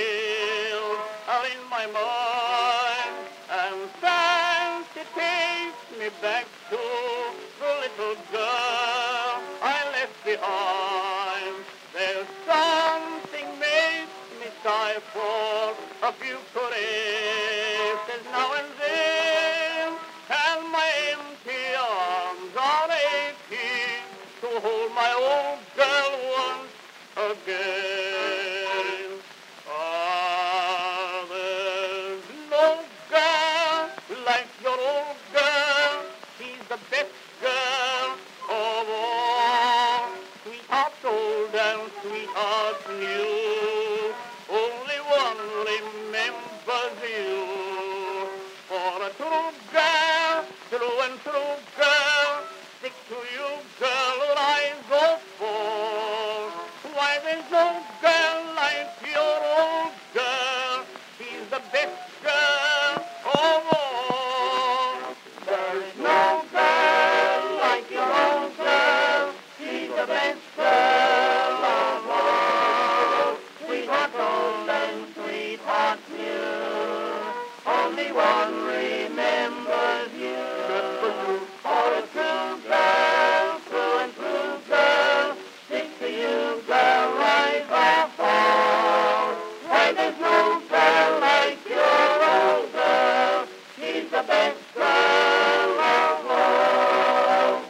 still are in my mind, and fancy takes me back to the little girl I left behind. There's something makes me sigh for a few caresses now and then, and my empty arms are aching to hold my old girl once again. Ah, there's no girl like your old girl. She's the best girl of all. Sweethearts old and sweethearts new, only one remembers you. For a true girl, true and true girl, stick to you, girl, or I go for. Why, there's no girl like your old girl. She's the best girl of all. There is no girl like your old girl. She's the best girl of all. Sweetheart old and sweetheart new, only one remembers you. For a true girl, true and true girl, stick to you, girl, rise or fall. Why, there's no girl like your old girl. She's the best girl of all.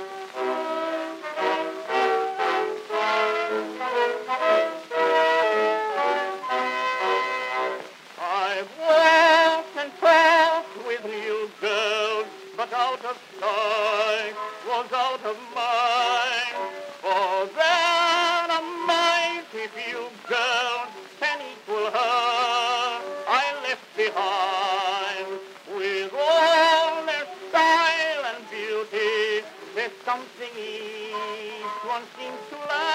I've walked and talked with you, girl, but out of sight was out of mind. For there a mighty few girls can equal her I left behind. With all their style and beauty, there's something each one seems to lack.